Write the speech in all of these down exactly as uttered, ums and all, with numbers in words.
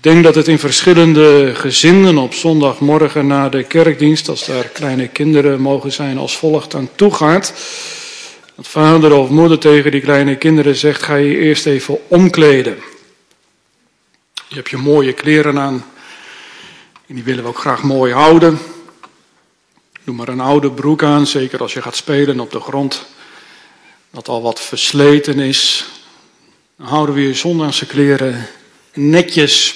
Ik denk dat het in verschillende gezinnen op zondagmorgen na de kerkdienst, als daar kleine kinderen mogen zijn, als volgt aan toe gaat. Dat vader of moeder tegen die kleine kinderen zegt, ga je eerst even omkleden. Je hebt je mooie kleren aan en die willen we ook graag mooi houden. Doe maar een oude broek aan, zeker als je gaat spelen op de grond, dat al wat versleten is. Dan houden we je zondagse kleren netjes.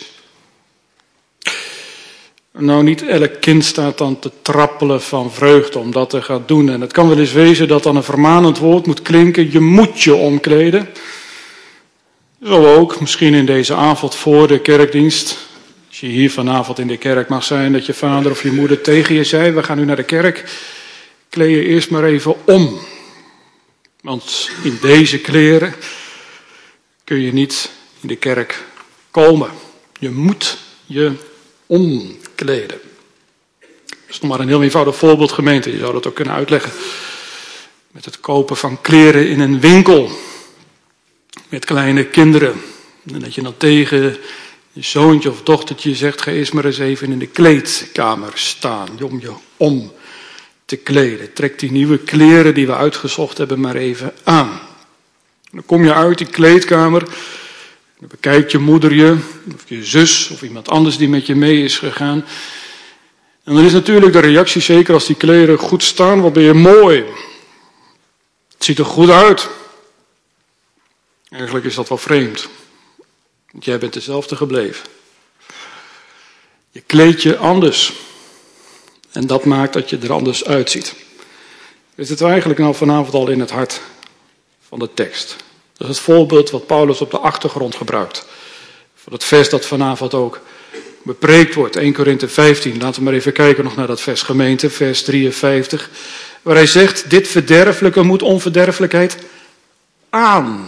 Nou, niet elk kind staat dan te trappelen van vreugde om dat te gaan doen. En het kan wel eens wezen dat dan een vermanend woord moet klinken, je moet je omkleden. Zo ook, misschien in deze avond voor de kerkdienst. Als je hier vanavond in de kerk mag zijn, dat je vader of je moeder tegen je zei, we gaan nu naar de kerk, kleed je eerst maar even om. Want in deze kleren kun je niet in de kerk komen. Je moet je omkleden. Dat is nog maar een heel eenvoudig voorbeeld, gemeente. Je zou dat ook kunnen uitleggen met het kopen van kleren in een winkel. Met kleine kinderen. En dat je dan tegen je zoontje of dochtertje zegt, ga eerst maar eens even in de kleedkamer staan. Om je om te kleden. Trek die nieuwe kleren die we uitgezocht hebben maar even aan. Dan kom je uit die kleedkamer. Dan bekijkt je moeder je, of je zus, of iemand anders die met je mee is gegaan. En dan is natuurlijk de reactie, zeker als die kleren goed staan, wat ben je mooi. Het ziet er goed uit. Eigenlijk is dat wel vreemd. Want jij bent dezelfde gebleven. Je kleedt je anders. En dat maakt dat je er anders uitziet. We zitten eigenlijk nou vanavond al in het hart van de tekst. Dat is het voorbeeld wat Paulus op de achtergrond gebruikt. Voor het vers dat vanavond ook bepreekt wordt. eerste Korinthe vijftien. Laten we maar even kijken nog naar dat vers, gemeente. Vers drieënvijftig. Waar hij zegt, dit verderfelijke moet onverderfelijkheid aandoen.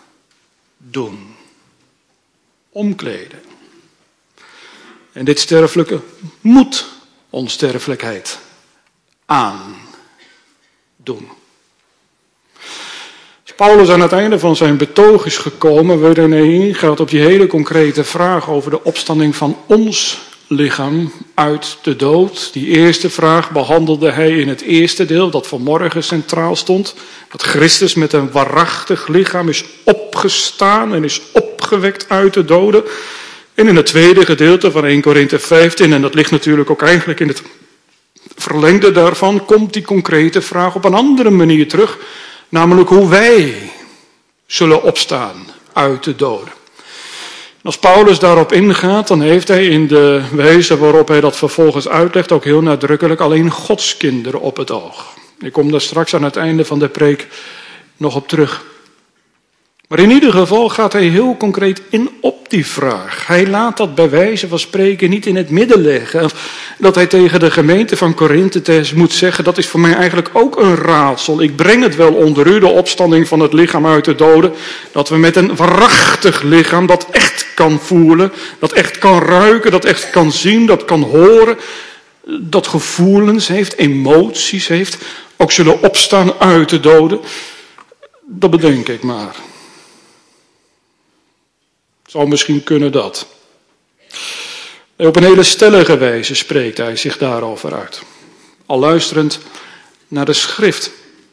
Omkleden. En dit sterfelijke moet onsterfelijkheid aandoen. Paulus aan het einde van zijn betoog is gekomen, waarin hij ingaat op die hele concrete vraag over de opstanding van ons lichaam uit de dood. Die eerste vraag behandelde hij in het eerste deel, dat vanmorgen centraal stond. Dat Christus met een waarachtig lichaam is opgestaan en is opgewekt uit de doden. En in het tweede gedeelte van eerste Korinthe vijftien, en dat ligt natuurlijk ook eigenlijk in het verlengde daarvan, komt die concrete vraag op een andere manier terug. Namelijk hoe wij zullen opstaan uit de doden. Als Paulus daarop ingaat, dan heeft hij in de wijze waarop hij dat vervolgens uitlegt ook heel nadrukkelijk alleen Gods kinderen op het oog. Ik kom daar straks aan het einde van de preek nog op terug. Maar in ieder geval gaat hij heel concreet in op die vraag. Hij laat dat bij wijze van spreken niet in het midden leggen. Dat hij tegen de gemeente van Korinthe moet zeggen, dat is voor mij eigenlijk ook een raadsel. Ik breng het wel onder u, de opstanding van het lichaam uit de doden. Dat we met een waarachtig lichaam dat echt kan voelen, dat echt kan ruiken, dat echt kan zien, dat kan horen. Dat gevoelens heeft, emoties heeft, ook zullen opstaan uit de doden. Dat bedenk ik maar. Zou misschien kunnen dat. Op een hele stellige wijze spreekt hij zich daarover uit. Al luisterend naar de schrift.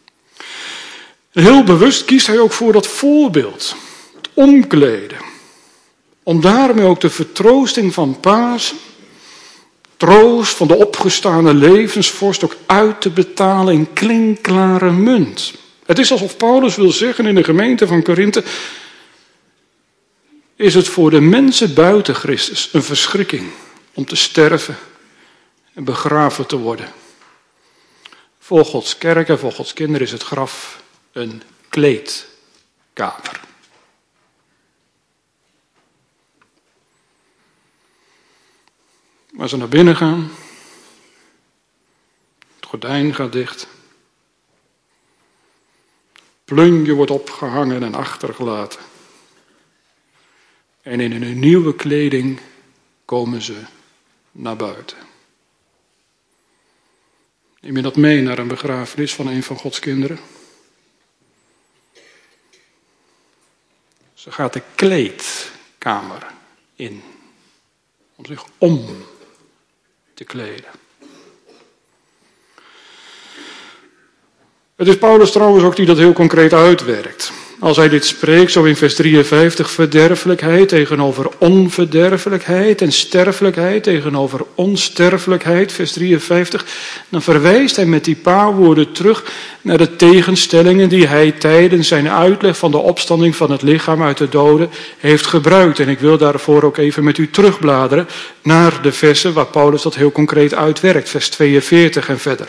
Heel bewust kiest hij ook voor dat voorbeeld. Het omkleden. Om daarmee ook de vertroosting van Pasen, troost van de opgestane levensvorst ook uit te betalen in klinkklare munt. Het is alsof Paulus wil zeggen in de gemeente van Korinthe, is het voor de mensen buiten Christus een verschrikking om te sterven en begraven te worden. Voor Gods kerk en voor Gods kinderen is het graf een kleedkamer. Als ze naar binnen gaan, het gordijn gaat dicht, plunje wordt opgehangen en achtergelaten. En in hun nieuwe kleding komen ze naar buiten. Neem je dat mee naar een begrafenis van een van Gods kinderen? Ze gaat de kleedkamer in. om zich om te kleden. Het is Paulus trouwens ook die dat heel concreet uitwerkt. Als hij dit spreekt, zo in vers drieënvijftig, verderfelijkheid tegenover onverderfelijkheid en sterfelijkheid tegenover onsterfelijkheid, vers drieënvijftig, dan verwijst hij met die paar woorden terug naar de tegenstellingen die hij tijdens zijn uitleg van de opstanding van het lichaam uit de doden heeft gebruikt. En ik wil daarvoor ook even met u terugbladeren naar de versen waar Paulus dat heel concreet uitwerkt, vers tweeënveertig en verder.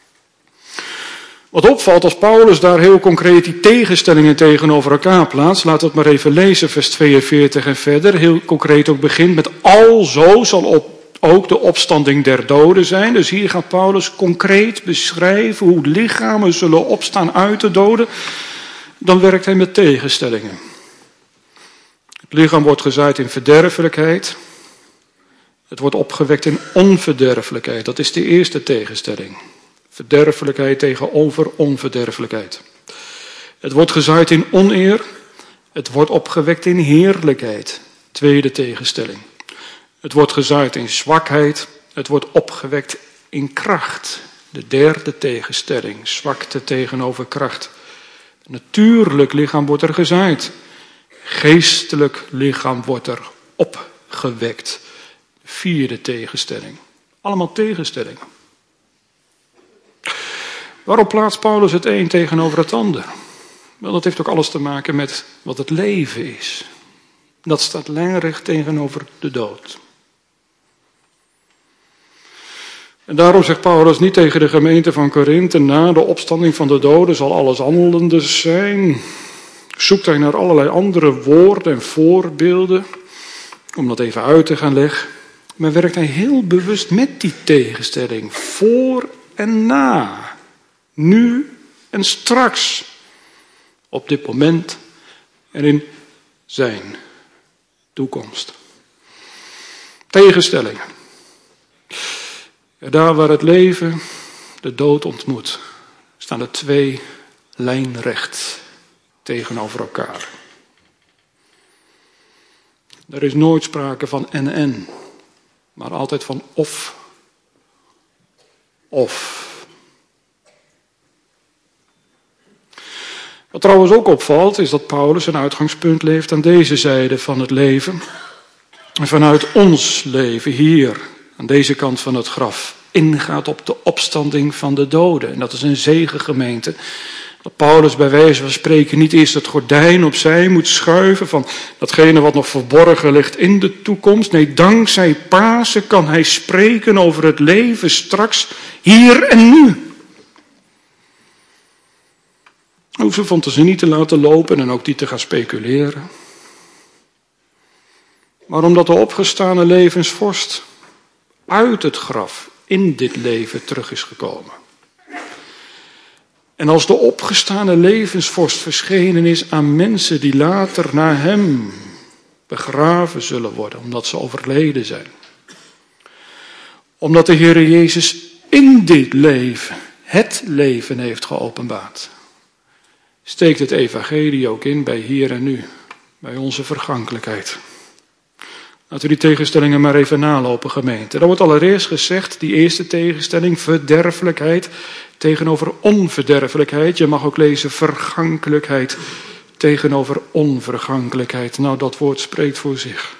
Wat opvalt als Paulus daar heel concreet die tegenstellingen tegenover elkaar plaatst, laat dat maar even lezen, vers tweeënveertig en verder, heel concreet ook begint met alzo zal op, ook de opstanding der doden zijn. Dus hier gaat Paulus concreet beschrijven hoe lichamen zullen opstaan uit de doden. Dan werkt hij met tegenstellingen. Het lichaam wordt gezaaid in verderfelijkheid. Het wordt opgewekt in onverderfelijkheid. Dat is de eerste tegenstelling. Verderfelijkheid tegenover onverderfelijkheid. Het wordt gezaaid in oneer. Het wordt opgewekt in heerlijkheid. Tweede tegenstelling. Het wordt gezaaid in zwakheid. Het wordt opgewekt in kracht. De derde tegenstelling. Zwakte tegenover kracht. Natuurlijk lichaam wordt er gezaaid. Geestelijk lichaam wordt er opgewekt. Vierde tegenstelling. Allemaal tegenstellingen. Waarom plaatst Paulus het een tegenover het ander? Wel, dat heeft ook alles te maken met wat het leven is. Dat staat lijnrecht tegenover de dood. En daarom zegt Paulus niet tegen de gemeente van Korinthe, na de opstanding van de doden zal alles anders zijn. Zoekt hij naar allerlei andere woorden en voorbeelden, om dat even uit te gaan leggen. Maar werkt hij heel bewust met die tegenstelling, voor en na. Nu en straks. Op dit moment en in zijn toekomst. Tegenstellingen. Ja, daar waar het leven de dood ontmoet, staan er twee lijnrecht tegenover elkaar. Er is nooit sprake van en-en, maar altijd van of. Of. Wat trouwens ook opvalt, is dat Paulus een uitgangspunt leeft aan deze zijde van het leven. En vanuit ons leven hier, aan deze kant van het graf, ingaat op de opstanding van de doden. En dat is een zegengemeente. Dat Paulus bij wijze van spreken niet eerst het gordijn opzij moet schuiven van datgene wat nog verborgen ligt in de toekomst. Nee, dankzij Pasen kan hij spreken over het leven straks, hier en nu. Hij hoeft zijn fantasie niet te laten lopen en ook niet te gaan speculeren. Maar omdat de opgestane levensvorst uit het graf in dit leven terug is gekomen. En als de opgestane levensvorst verschenen is aan mensen die later na hem begraven zullen worden, omdat ze overleden zijn. Omdat de Heer Jezus in dit leven het leven heeft geopenbaard. Steekt het evangelie ook in bij hier en nu, bij onze vergankelijkheid. Laten we die tegenstellingen maar even nalopen, gemeente. Er wordt allereerst gezegd, die eerste tegenstelling, verderfelijkheid tegenover onverderfelijkheid. Je mag ook lezen vergankelijkheid tegenover onvergankelijkheid. Nou, dat woord spreekt voor zich.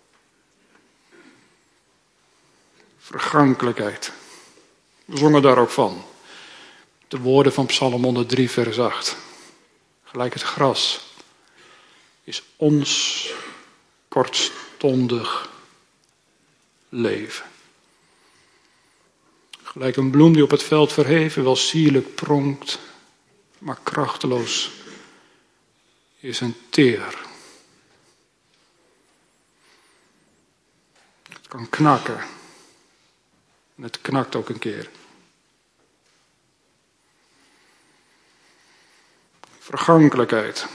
Vergankelijkheid. We zongen daar ook van. De woorden van Psalm honderddrie vers acht. Gelijk het gras is ons kortstondig leven. Gelijk een bloem die op het veld verheven wel sierlijk pronkt, maar krachteloos is een teer. Het kan knakken. En het knakt ook een keer. Vergankelijkheid.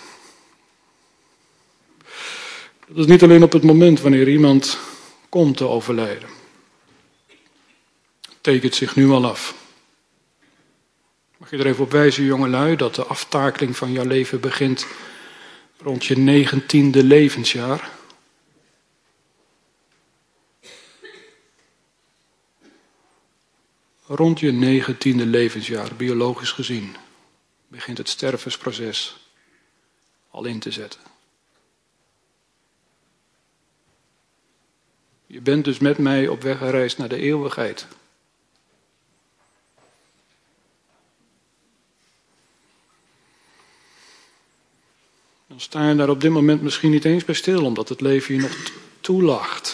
Dat is niet alleen op het moment wanneer iemand komt te overlijden. Het tekent zich nu al af. Mag je er even op wijzen, jongelui, dat de aftakeling van jouw leven begint rond je negentiende levensjaar. Rond je negentiende levensjaar, biologisch gezien, begint het stervensproces al in te zetten. Je bent dus met mij op weg gereisd naar de eeuwigheid. Dan sta je daar op dit moment misschien niet eens bij stil, omdat het leven je nog toelacht.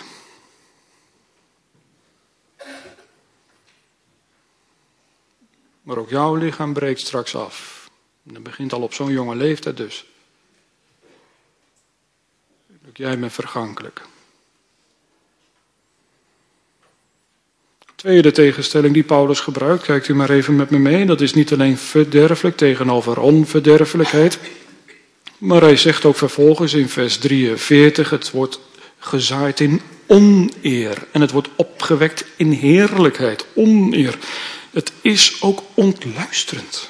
Maar ook jouw lichaam breekt straks af. En dat begint al op zo'n jonge leeftijd dus. Ook jij bent vergankelijk. Tweede tegenstelling die Paulus gebruikt, kijkt u maar even met me mee. Dat is niet alleen verderfelijk tegenover onverderfelijkheid. Maar hij zegt ook vervolgens in vers drieënveertig, het wordt gezaaid in oneer. En het wordt opgewekt in heerlijkheid, oneer. Het is ook ontluisterend.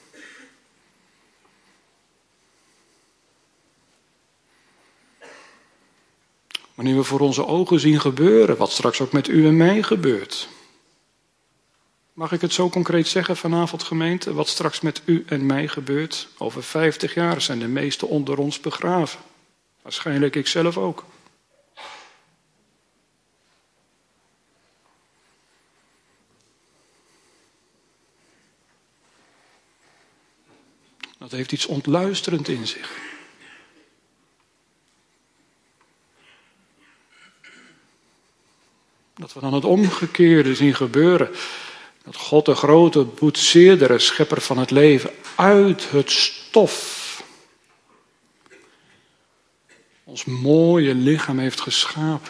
Wanneer we voor onze ogen zien gebeuren, wat straks ook met u en mij gebeurt. Mag ik het zo concreet zeggen vanavond, gemeente? Wat straks met u en mij gebeurt? Over vijftig jaar zijn de meesten onder ons begraven. Waarschijnlijk ik zelf ook. Dat heeft iets ontluisterend in zich. Dat we dan het omgekeerde zien gebeuren. Dat God de grote boetseerdere schepper van het leven uit het stof ons mooie lichaam heeft geschapen.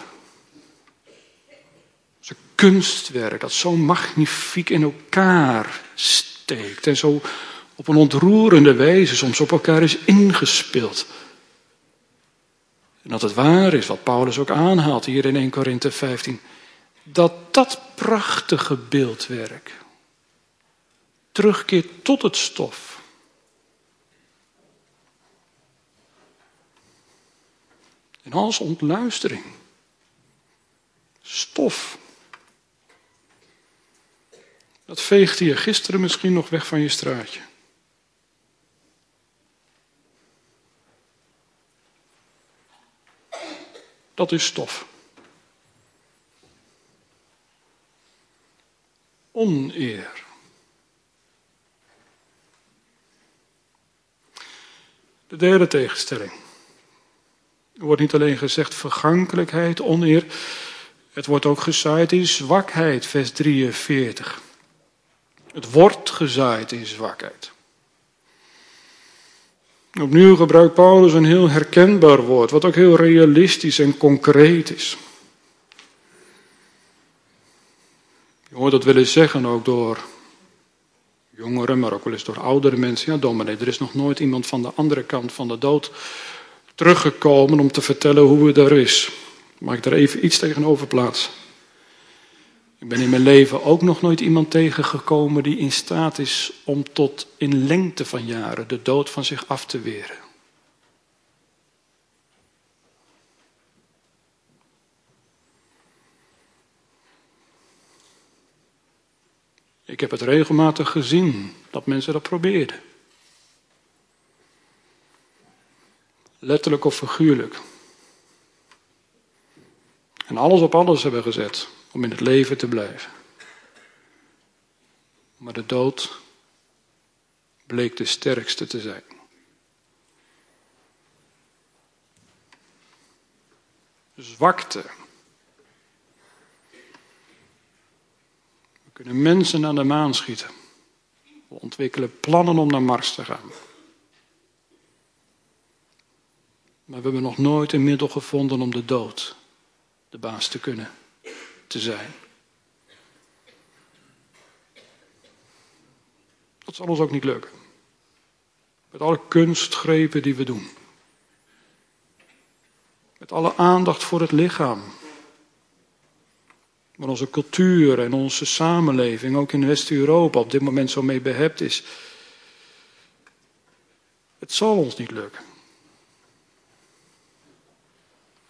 Zijn kunstwerk dat zo magnifiek in elkaar steekt en zo op een ontroerende wijze soms op elkaar is ingespeeld. En dat het waar is wat Paulus ook aanhaalt hier in eerste Korinthe vijftien. Dat dat prachtige beeldwerk terugkeert tot het stof. En als ontluistering. Stof. Dat veegde je gisteren misschien nog weg van je straatje. Dat is stof. Oneer. De derde tegenstelling. Er wordt niet alleen gezegd vergankelijkheid, oneer. Het wordt ook gezaaid in zwakheid, vers drieënveertig. Het wordt gezaaid in zwakheid. Opnieuw gebruikt Paulus een heel herkenbaar woord, wat ook heel realistisch en concreet is. Je hoort dat willen zeggen ook door jongeren, maar ook wel eens door oudere mensen. Ja, dominee, er is nog nooit iemand van de andere kant van de dood teruggekomen om te vertellen hoe het er is. Mag ik daar even iets tegenover plaatsen? Ik ben in mijn leven ook nog nooit iemand tegengekomen die in staat is om tot in lengte van jaren de dood van zich af te weren. Ik heb het regelmatig gezien dat mensen dat probeerden. Letterlijk of figuurlijk. En alles op alles hebben gezet om in het leven te blijven. Maar de dood bleek de sterkste te zijn. Zwakte. We kunnen mensen naar de maan schieten. We ontwikkelen plannen om naar Mars te gaan. Maar we hebben nog nooit een middel gevonden om de dood de baas te kunnen te zijn. Dat zal ons ook niet lukken. Met alle kunstgrepen die we doen. Met alle aandacht voor het lichaam. Waar onze cultuur en onze samenleving, ook in West-Europa, op dit moment zo mee behept is. Het zal ons niet lukken.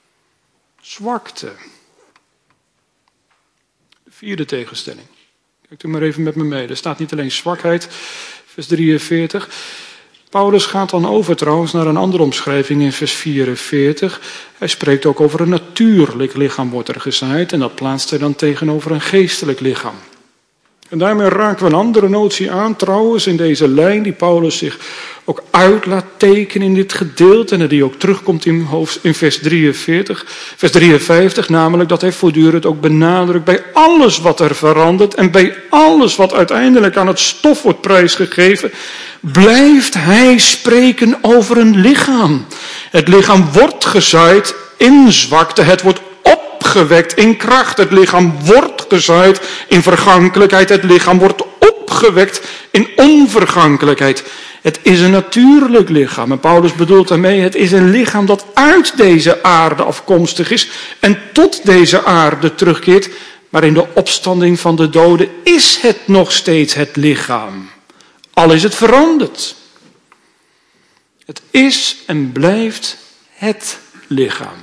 Zwakte. De vierde tegenstelling. Kijk u maar even met me mee. Er staat niet alleen zwakheid, vers drieënveertig. Paulus gaat dan over trouwens naar een andere omschrijving in vers vierenveertig. Hij spreekt ook over een natuurlijk lichaam wordt er gezaaid. En dat plaatst hij dan tegenover een geestelijk lichaam. En daarmee raken we een andere notie aan trouwens in deze lijn die Paulus zich ook uit laat tekenen in dit gedeelte. En die ook terugkomt in, hoofd, in vers drieënveertig, vers drieënvijftig. Namelijk dat hij voortdurend ook benadrukt bij alles wat er verandert. En bij alles wat uiteindelijk aan het stof wordt prijsgegeven. Blijft hij spreken over een lichaam. Het lichaam wordt gezaaid in zwakte. Het wordt opgewekt in kracht. Het lichaam wordt gezaaid in vergankelijkheid. Het lichaam wordt opgewekt in onvergankelijkheid. Het is een natuurlijk lichaam. En Paulus bedoelt daarmee, het is een lichaam dat uit deze aarde afkomstig is en tot deze aarde terugkeert. Maar in de opstanding van de doden is het nog steeds het lichaam. Al is het veranderd. Het is en blijft het lichaam.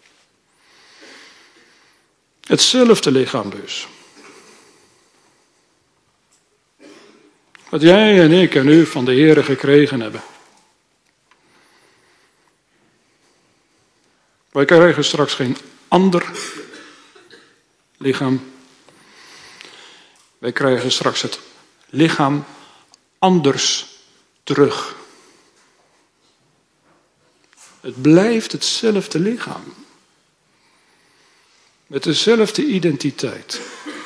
Hetzelfde lichaam dus. Wat jij en ik en u van de Heere gekregen hebben. Wij krijgen straks geen ander lichaam. Wij krijgen straks het lichaam anders terug. Het blijft hetzelfde lichaam. Met dezelfde identiteit.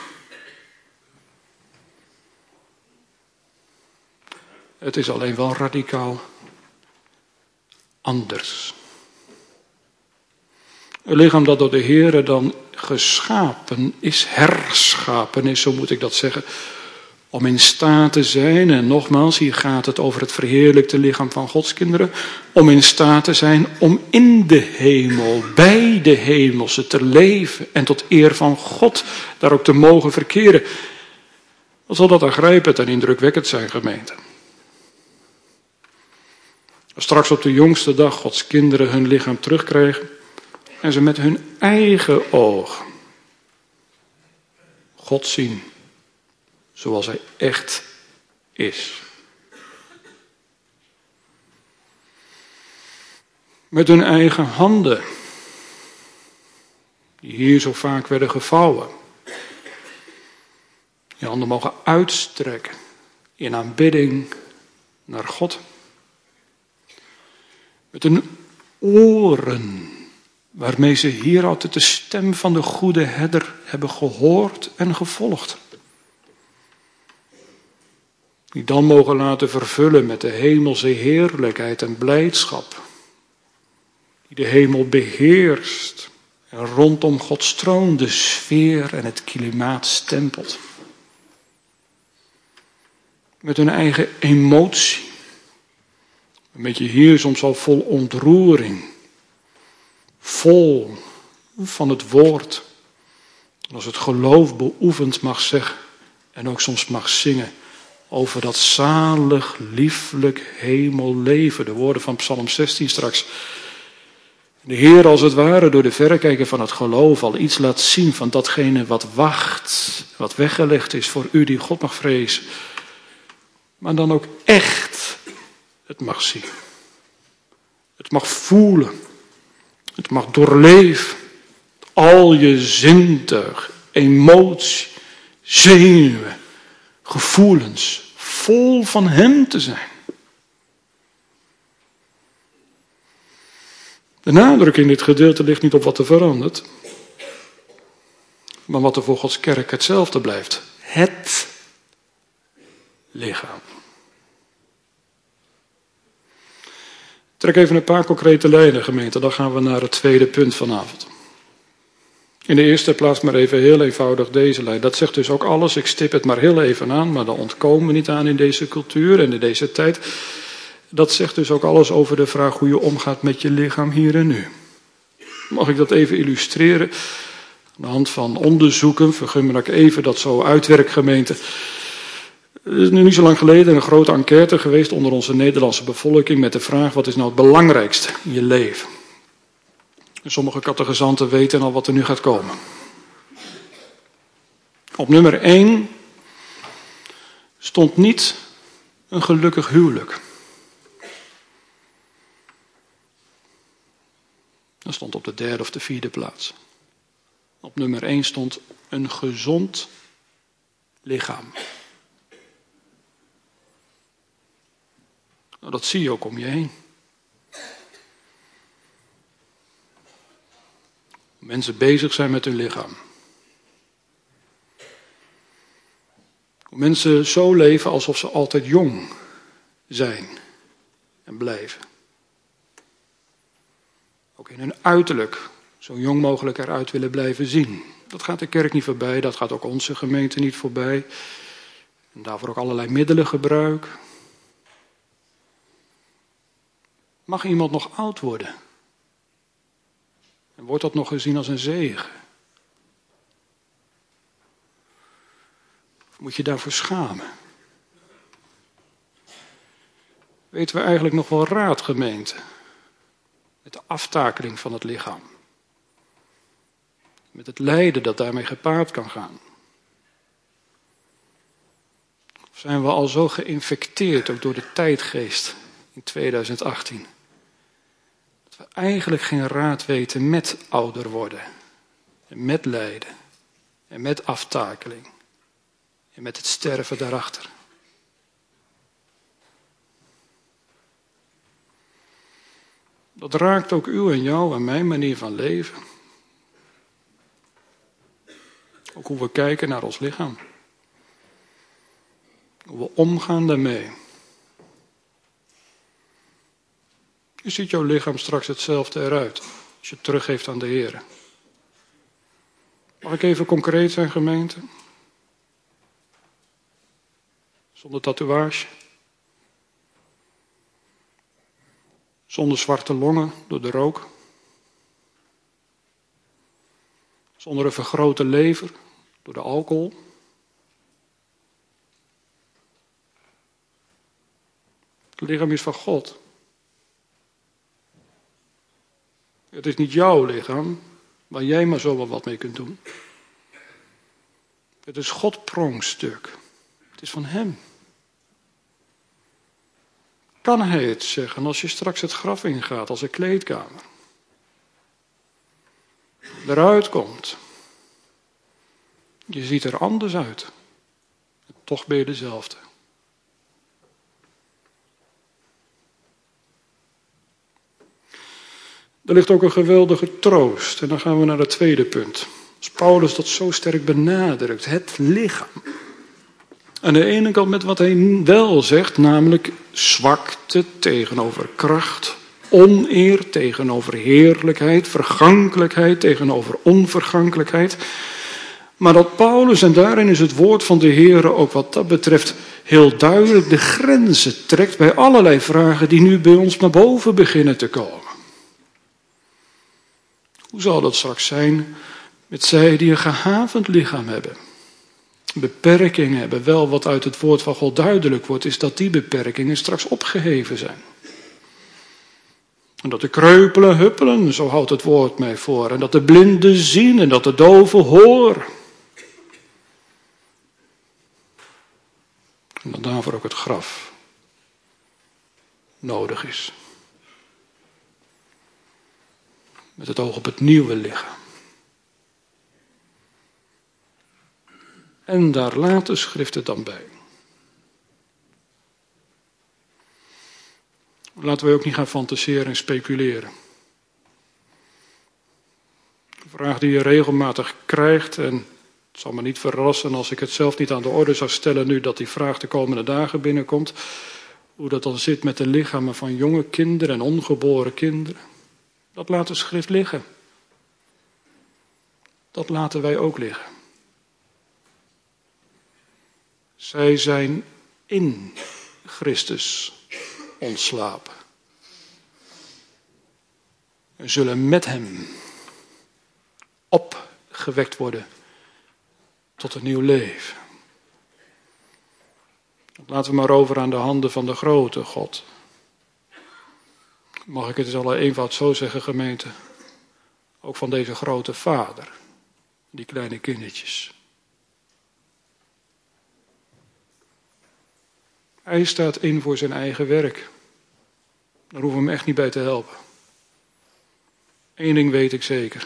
Het is alleen wel radicaal anders. Een lichaam dat door de Heere dan geschapen is, herschapen is, zo moet ik dat zeggen, om in staat te zijn, en nogmaals, hier gaat het over het verheerlijkte lichaam van Gods kinderen, om in staat te zijn om in de hemel, bij de hemelse te leven en tot eer van God daar ook te mogen verkeren. Wat zal dat aangrijpend en indrukwekkend zijn, gemeente? Als straks op de jongste dag Gods kinderen hun lichaam terugkrijgen en ze met hun eigen oog God zien zoals hij echt is. Met hun eigen handen, die hier zo vaak werden gevouwen. Je handen mogen uitstrekken in aanbidding naar God. Met hun oren, waarmee ze hier altijd de stem van de goede herder hebben gehoord en gevolgd. Die dan mogen laten vervullen met de hemelse heerlijkheid en blijdschap. Die de hemel beheerst en rondom Gods troon de sfeer en het klimaat stempelt. Met hun eigen emotie. Een beetje hier soms al vol ontroering. Vol van het woord. En als het geloof beoefend mag zeggen en ook soms mag zingen. Over dat zalig, lieflijk hemelleven. De woorden van Psalm zestien straks. De Heer als het ware door de verrekijker van het geloof al iets laat zien van datgene wat wacht. Wat weggelegd is voor u die God mag vrezen. Maar dan ook echt het mag zien. Het mag voelen. Het mag doorleven. Al je zintuig, emotie, zenuwen. Gevoelens, vol van hem te zijn. De nadruk in dit gedeelte ligt niet op wat er verandert, maar wat er voor Gods kerk hetzelfde blijft. Het lichaam. Trek even een paar concrete lijnen, gemeente, dan gaan we naar het tweede punt vanavond. In de eerste plaats maar even heel eenvoudig deze lijn. Dat zegt dus ook alles, ik stip het maar heel even aan, maar daar ontkomen we niet aan in deze cultuur en in deze tijd. Dat zegt dus ook alles over de vraag hoe je omgaat met je lichaam hier en nu. Mag ik dat even illustreren? Aan de hand van onderzoeken, vergun me dat ik even dat zo uitwerk, gemeente. Er is nu niet zo lang geleden een grote enquête geweest onder onze Nederlandse bevolking met de vraag: wat is nou het belangrijkste in je leven? En sommige catechizanten weten al wat er nu gaat komen. Op nummer één stond niet een gelukkig huwelijk. Dat stond op de derde of de vierde plaats. Op nummer één stond een gezond lichaam. Nou, dat zie je ook om je heen. Mensen bezig zijn met hun lichaam. Hoe mensen zo leven alsof ze altijd jong zijn en blijven. Ook in hun uiterlijk zo jong mogelijk eruit willen blijven zien. Dat gaat de kerk niet voorbij, dat gaat ook onze gemeente niet voorbij. En daarvoor ook allerlei middelen gebruiken. Mag iemand nog oud worden? En wordt dat nog gezien als een zegen? Of moet je daarvoor schamen? Weten we eigenlijk nog wel raad, gemeente? Met de aftakeling van het lichaam. Met het lijden dat daarmee gepaard kan gaan. Of zijn we al zo geïnfecteerd, ook door de tijdgeest in tweeduizend achttien... dat we eigenlijk geen raad weten met ouder worden. En met lijden. En met aftakeling. En met het sterven daarachter. Dat raakt ook u en jou en mijn manier van leven. Ook hoe we kijken naar ons lichaam. Hoe we omgaan daarmee. Je ziet jouw lichaam straks hetzelfde eruit. Als je het teruggeeft aan de Heer. Mag ik even concreet zijn, gemeente? Zonder tatoeage. Zonder zwarte longen door de rook. Zonder een vergrote lever door de alcohol. Het lichaam is van God. Het is niet jouw lichaam, waar jij maar zo wel wat mee kunt doen. Het is Gods pronkstuk. Het is van Hem. Kan Hij het zeggen als je straks het graf ingaat als een kleedkamer? Eruit komt. Je ziet er anders uit. En toch ben je dezelfde. Er ligt ook een geweldige troost. En dan gaan we naar het tweede punt. Als Paulus dat zo sterk benadrukt. Het lichaam. Aan de ene kant met wat hij wel zegt. Namelijk zwakte tegenover kracht. Oneer tegenover heerlijkheid. Vergankelijkheid tegenover onvergankelijkheid. Maar dat Paulus, en daarin is het woord van de Heer ook wat dat betreft heel duidelijk de grenzen trekt bij allerlei vragen die nu bij ons naar boven beginnen te komen. Hoe zal dat straks zijn met zij die een gehavend lichaam hebben? Beperkingen hebben. Wel wat uit het woord van God duidelijk wordt, is dat die beperkingen straks opgeheven zijn. En dat de kreupelen huppelen, zo houdt het woord mij voor. En dat de blinden zien en dat de doven horen. En dat daarvoor ook het graf nodig is. Met het oog op het nieuwe lichaam. En daar laat de schrift het dan bij. Laten we ook niet gaan fantaseren en speculeren. Een vraag die je regelmatig krijgt, en het zal me niet verrassen als ik het zelf niet aan de orde zou stellen nu dat die vraag de komende dagen binnenkomt. Hoe dat dan zit met de lichamen van jonge kinderen en ongeboren kinderen. Dat laat de schrift liggen. Dat laten wij ook liggen. Zij zijn in Christus ontslapen. En zullen met hem opgewekt worden tot een nieuw leven. Dat laten we maar over aan de handen van de grote God. Mag ik het in alle eenvoud zo zeggen, gemeente? Ook van deze grote vader. Die kleine kindertjes. Hij staat in voor zijn eigen werk. Daar hoeven we hem echt niet bij te helpen. Eén ding weet ik zeker.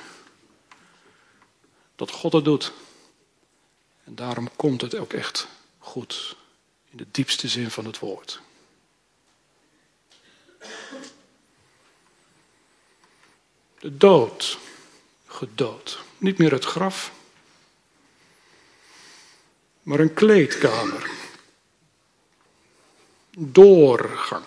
Dat God het doet. En daarom komt het ook echt goed. In de diepste zin van het woord. De dood. Gedood. Niet meer het graf. Maar een kleedkamer. Doorgang.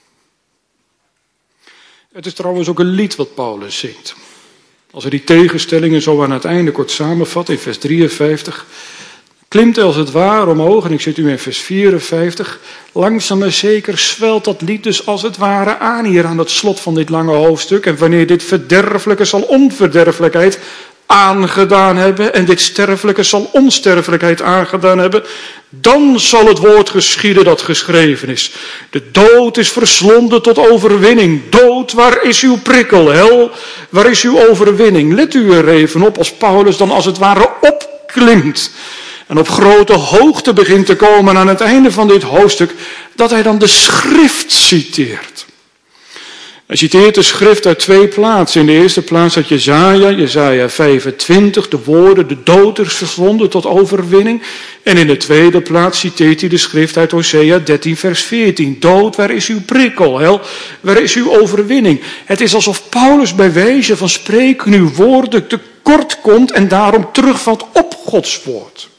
Het is trouwens ook een lied wat Paulus zingt. Als hij die tegenstellingen zo aan het einde kort samenvat in vers drieënvijftig... klimt hij als het ware omhoog, en ik zit nu in vers vierenvijftig... langzaam maar zeker zwelt dat lied dus als het ware aan hier aan het slot van dit lange hoofdstuk. En wanneer dit verderfelijke zal onverderfelijkheid aangedaan hebben en dit sterfelijke zal onsterfelijkheid aangedaan hebben, dan zal het woord geschieden dat geschreven is. De dood is verslonden tot overwinning. Dood, waar is uw prikkel? Hel, waar is uw overwinning? Let u er even op als Paulus dan als het ware opklimt en op grote hoogte begint te komen aan het einde van dit hoofdstuk, dat hij dan de schrift citeert. Hij citeert de schrift uit twee plaatsen. In de eerste plaats uit Jesaja, Jesaja vijfentwintig, de woorden, de dood is verslonden tot overwinning. En in de tweede plaats citeert hij de schrift uit Hosea dertien vers veertien. Dood, waar is uw prikkel? Hel, waar is uw overwinning? Het is alsof Paulus bij wijze van spreken uw woorden tekort komt en daarom terugvalt op Gods woord.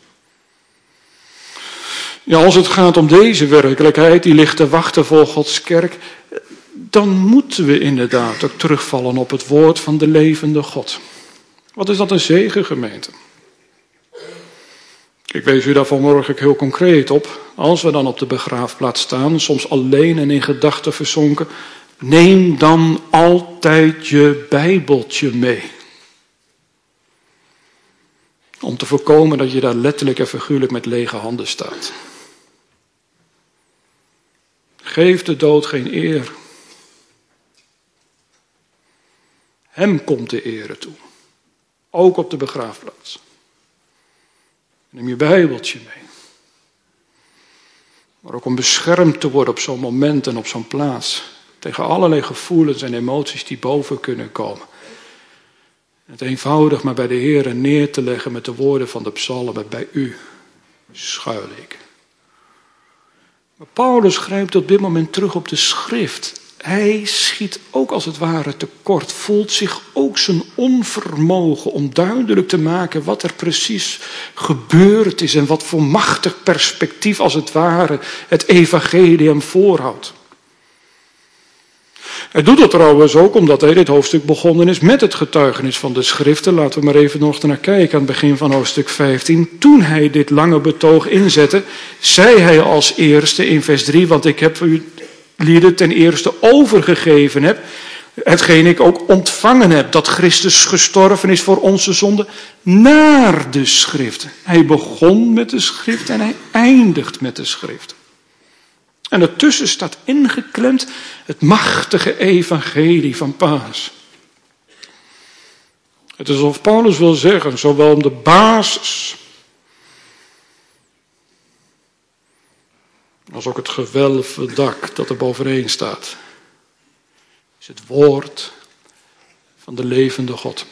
Ja, als het gaat om deze werkelijkheid, die ligt te wachten voor Gods kerk, dan moeten we inderdaad ook terugvallen op het woord van de levende God. Wat is dat een zegen, gemeente? Ik wees u daar vanmorgen heel concreet op. Als we dan op de begraafplaats staan, soms alleen en in gedachten verzonken, neem dan altijd je Bijbeltje mee. Om te voorkomen dat je daar letterlijk en figuurlijk met lege handen staat. Geef de dood geen eer. Hem komt de ere toe. Ook op de begraafplaats. Neem je Bijbeltje mee. Maar ook om beschermd te worden op zo'n moment en op zo'n plaats. Tegen allerlei gevoelens en emoties die boven kunnen komen. Het eenvoudig maar bij de Heer neer te leggen met de woorden van de psalmen. Bij u schuil ik. Maar Paulus grijpt op dit moment terug op de schrift. Hij schiet ook als het ware tekort, voelt zich ook zijn onvermogen om duidelijk te maken wat er precies gebeurd is en wat voor machtig perspectief als het ware het evangelie hem voorhoudt. Hij doet dat trouwens ook omdat hij dit hoofdstuk begonnen is met het getuigenis van de schriften. Laten we maar even nog naar kijken aan het begin van hoofdstuk vijftien. Toen hij dit lange betoog inzette, zei hij als eerste in vers drie, want ik heb u lieden ten eerste overgegeven heb, hetgeen ik ook ontvangen heb, dat Christus gestorven is voor onze zonde, naar de schrift. Hij begon met de schrift en hij eindigt met de schrift. En ertussen staat ingeklemd het machtige evangelie van Paas. Het is alsof Paulus wil zeggen, zowel om de basis als ook het gewelven dak dat er bovenheen staat, is het woord van de levende God.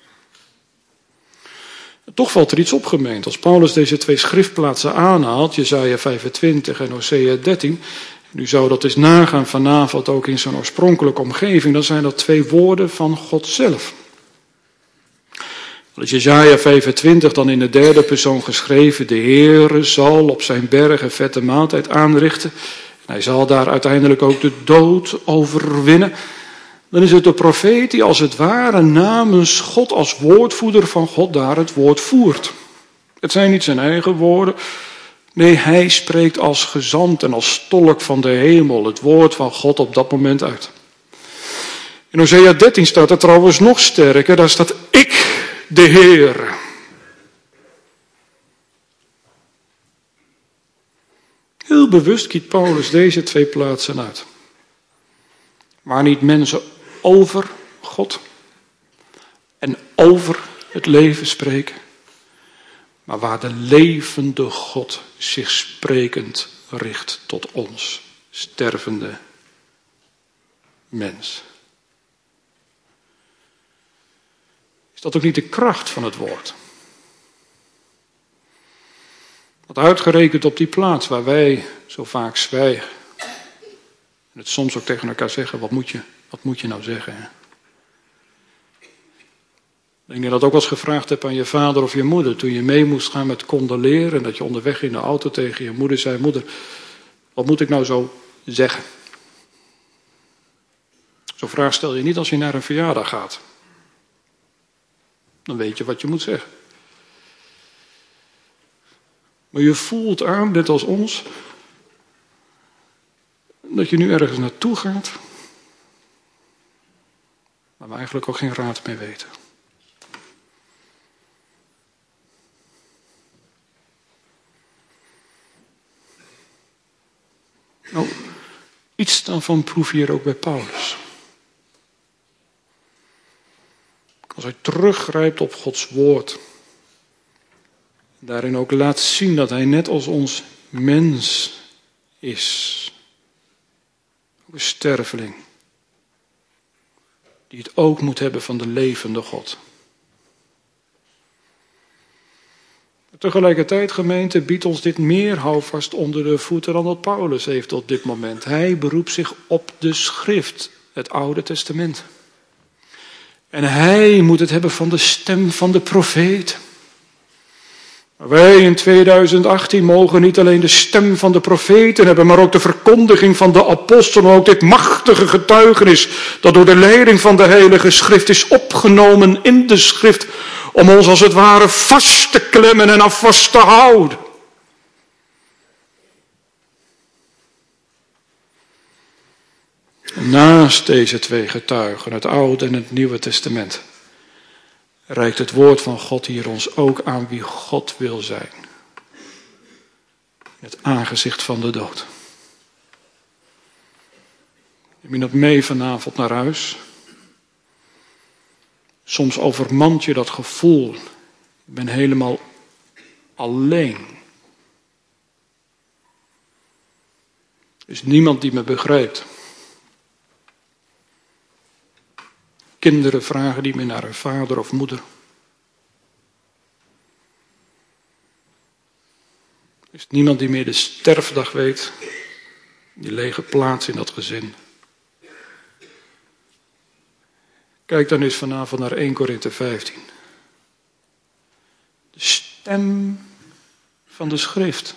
Toch valt er iets op, gemeente. Als Paulus deze twee schriftplaatsen aanhaalt, Jesaja vijfentwintig en Hosea dertien, en u zou dat eens nagaan vanavond ook in zijn oorspronkelijke omgeving, dan zijn dat twee woorden van God zelf. Als Jesaja vijfentwintig dan in de derde persoon geschreven, de Heere zal op zijn berg een vette maaltijd aanrichten, en hij zal daar uiteindelijk ook de dood overwinnen, dan is het de profeet die als het ware namens God als woordvoerder van God daar het woord voert. Het zijn niet zijn eigen woorden. Nee, hij spreekt als gezant en als tolk van de hemel het woord van God op dat moment uit. In Hosea dertien staat er trouwens nog sterker. Daar staat ik, de Heer. Heel bewust kiest Paulus deze twee plaatsen uit. Waar niet mensen over God en over het leven spreken, maar waar de levende God zich sprekend richt tot ons, stervende mens. Is dat ook niet de kracht van het woord? Dat uitgerekend op die plaats waar wij zo vaak zwijgen. En het soms ook tegen elkaar zeggen, wat moet je, wat moet je nou zeggen? Hè? Ik denk dat je dat ook wel eens gevraagd hebt aan je vader of je moeder. Toen je mee moest gaan met condoleren. En dat je onderweg in de auto tegen je moeder zei. Moeder, wat moet ik nou zo zeggen? Zo'n vraag stel je niet als je naar een verjaardag gaat. Dan weet je wat je moet zeggen. Maar je voelt aan, net als ons, dat je nu ergens naartoe gaat. Waar we eigenlijk ook geen raad mee weten. Nou, iets daarvan proef je hier ook bij Paulus. Als hij teruggrijpt op Gods woord. Daarin ook laat zien dat hij net als ons mens is. Ook een sterveling. Die het ook moet hebben van de levende God. Tegelijkertijd, gemeente, biedt ons dit meer houvast onder de voeten dan wat Paulus heeft op dit moment. Hij beroept zich op de schrift, het Oude Testament. En hij moet het hebben van de stem van de profeet. Maar wij in tweeduizend achttien mogen niet alleen de stem van de profeten hebben, maar ook de verkondiging van de apostelen, ook dit machtige getuigenis dat door de leiding van de Heilige Schrift is opgenomen in de Schrift, om ons als het ware vast te klemmen en aan vast te houden. Naast deze twee getuigen, het Oude en het Nieuwe Testament, reikt het woord van God hier ons ook aan wie God wil zijn. In het aangezicht van de dood. Neem je dat mee vanavond naar huis? Soms overmand je dat gevoel. Ik ben helemaal alleen. Er is niemand die me begrijpt. Kinderen vragen niet meer naar hun vader of moeder. Er is niemand die meer de sterfdag weet. Die lege plaats in dat gezin. Kijk dan eens vanavond naar eerste Korinthe vijftien. De stem van de schrift.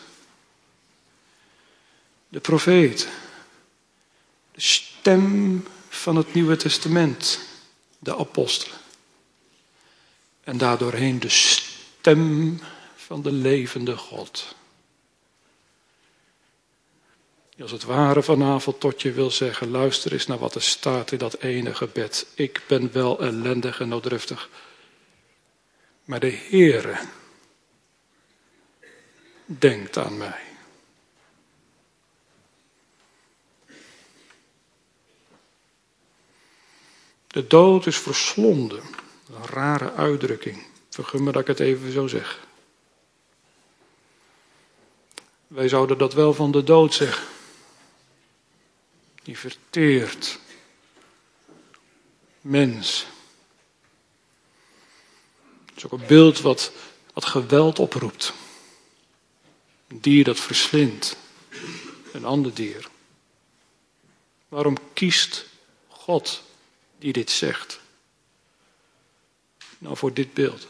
De profeet. De stem van het Nieuwe Testament. De apostelen. En daardoorheen de stem van de levende God. Die als het ware vanavond tot je wil zeggen, luister eens naar wat er staat in dat ene gebed. Ik ben wel ellendig en nooddruftig. Maar de Heere denkt aan mij. De dood is verslonden. Een rare uitdrukking. Vergun me dat ik het even zo zeg. Wij zouden dat wel van de dood zeggen. Die verteert. Mens. Het is ook een beeld wat, wat geweld oproept. Een dier dat verslindt. Een ander dier. Waarom kiest God die dit zegt? Nou, voor dit beeld.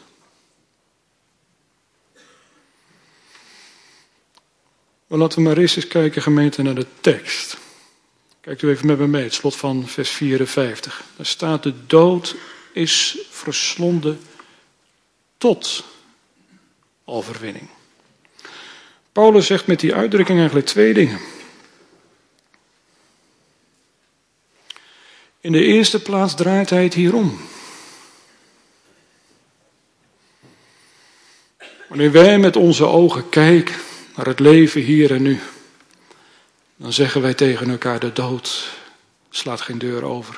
Maar laten we maar eerst eens kijken, gemeente, naar de tekst. Kijkt u even met me mee, het slot van vers vierenvijftig. Daar staat: de dood is verslonden tot overwinning. Paulus zegt met die uitdrukking eigenlijk twee dingen. In de eerste plaats draait hij het hier om. Wanneer wij met onze ogen kijken naar het leven hier en nu, dan zeggen wij tegen elkaar: de dood slaat geen deur over.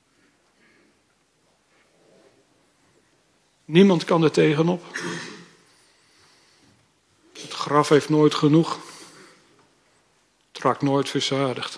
Niemand kan er tegenop. Het graf heeft nooit genoeg. Het raakt nooit verzadigd.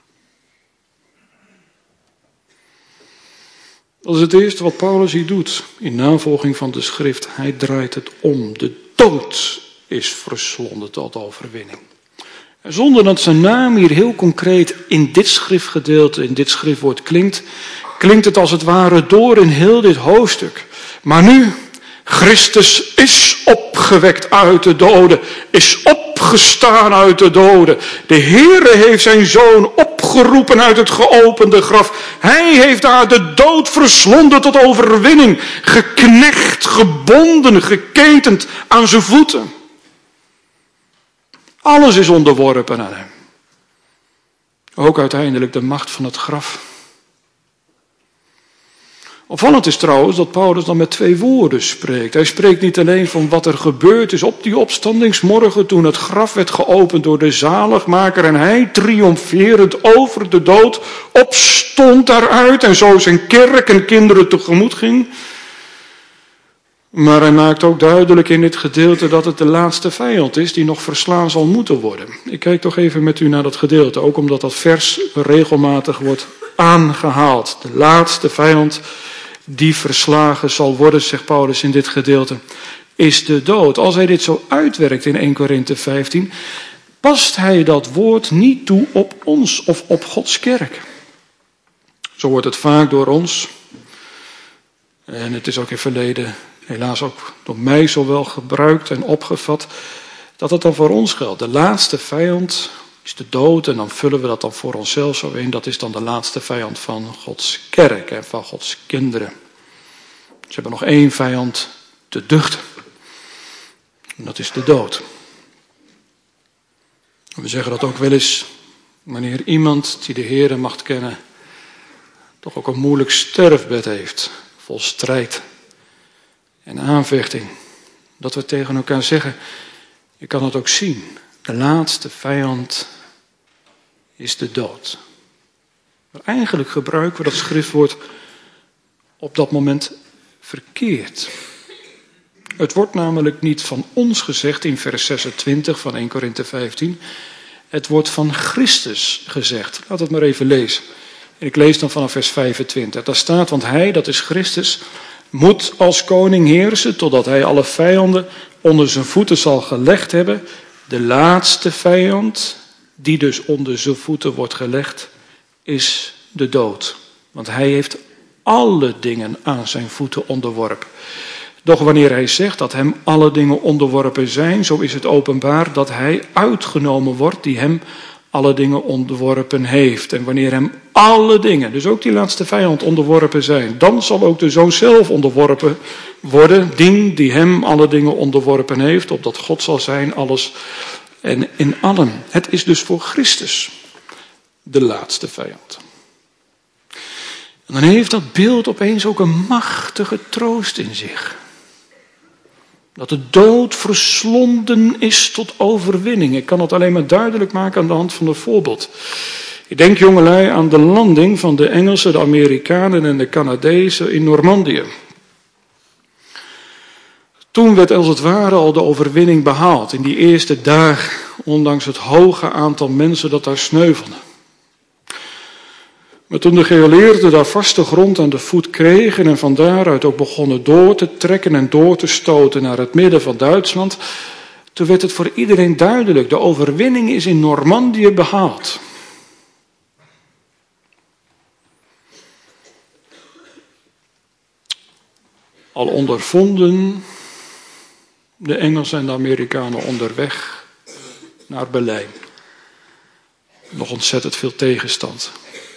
Dat is het eerste wat Paulus hier doet in navolging van de schrift. Hij draait het om. De dood is verslonden tot overwinning. En zonder dat zijn naam hier heel concreet in dit schriftgedeelte, in dit schriftwoord klinkt, klinkt het als het ware door in heel dit hoofdstuk. Maar nu, Christus is opgewekt uit de doden, is opgestaan uit de doden. De Heere heeft zijn Zoon opgeroepen uit het geopende graf. Hij heeft daar de dood verslonden tot overwinning, geknecht, gebonden, geketend aan zijn voeten. Alles is onderworpen aan hem. Ook uiteindelijk de macht van het graf. Opvallend is trouwens dat Paulus dan met twee woorden spreekt. Hij spreekt niet alleen van wat er gebeurd is op die opstandingsmorgen toen het graf werd geopend door de zaligmaker en hij triomferend over de dood opstond daaruit en zo zijn kerk en kinderen tegemoet ging. Maar hij maakt ook duidelijk in dit gedeelte dat het de laatste vijand is die nog verslaan zal moeten worden. Ik kijk toch even met u naar dat gedeelte, ook omdat dat vers regelmatig wordt aangehaald. De laatste vijand die verslagen zal worden, zegt Paulus in dit gedeelte, is de dood. Als hij dit zo uitwerkt in Eerste Korinthe vijftien, past hij dat woord niet toe op ons of op Gods kerk. Zo wordt het vaak door ons, en het is ook in het verleden helaas ook door mij zo wel gebruikt en opgevat, dat het dan voor ons geldt. De laatste vijand is de dood en dan vullen we dat dan voor onszelf zo in. Dat is dan de laatste vijand van Gods kerk en van Gods kinderen. Ze hebben nog één vijand te duchten. En dat is de dood. We zeggen dat ook wel eens wanneer iemand die de Heere mag kennen toch ook een moeilijk sterfbed heeft, vol strijd en aanvechting. Dat we tegen elkaar zeggen, je kan het ook zien. De laatste vijand is de dood. Maar eigenlijk gebruiken we dat schriftwoord op dat moment verkeerd. Het wordt namelijk niet van ons gezegd in vers zesentwintig van Eerste Korinthe vijftien. Het wordt van Christus gezegd. Laat het maar even lezen. En ik lees dan vanaf vers vijfentwintig. Daar staat, want hij, dat is Christus, moet als koning heersen totdat hij alle vijanden onder zijn voeten zal gelegd hebben. De laatste vijand, die dus onder zijn voeten wordt gelegd, is de dood. Want hij heeft alle dingen aan zijn voeten onderworpen. Doch wanneer hij zegt dat hem alle dingen onderworpen zijn, zo is het openbaar dat hij uitgenomen wordt die hem alle dingen onderworpen heeft. En wanneer hem alle dingen, dus ook die laatste vijand, onderworpen zijn, dan zal ook de Zoon zelf onderworpen worden, die die hem alle dingen onderworpen heeft, opdat God zal zijn alles en in allen. Het is dus voor Christus de laatste vijand. En dan heeft dat beeld opeens ook een machtige troost in zich. Dat de dood verslonden is tot overwinning. Ik kan het alleen maar duidelijk maken aan de hand van een voorbeeld. Ik denk, jongelui, aan de landing van de Engelsen, de Amerikanen en de Canadezen in Normandië. Toen werd als het ware al de overwinning behaald. In die eerste dagen, ondanks het hoge aantal mensen dat daar sneuvelden. Maar toen de geallieerden daar vaste grond aan de voet kregen en van daaruit ook begonnen door te trekken en door te stoten naar het midden van Duitsland, toen werd het voor iedereen duidelijk, de overwinning is in Normandië behaald. Al ondervonden de Engelsen en de Amerikanen onderweg naar Berlijn. Nog ontzettend veel tegenstand.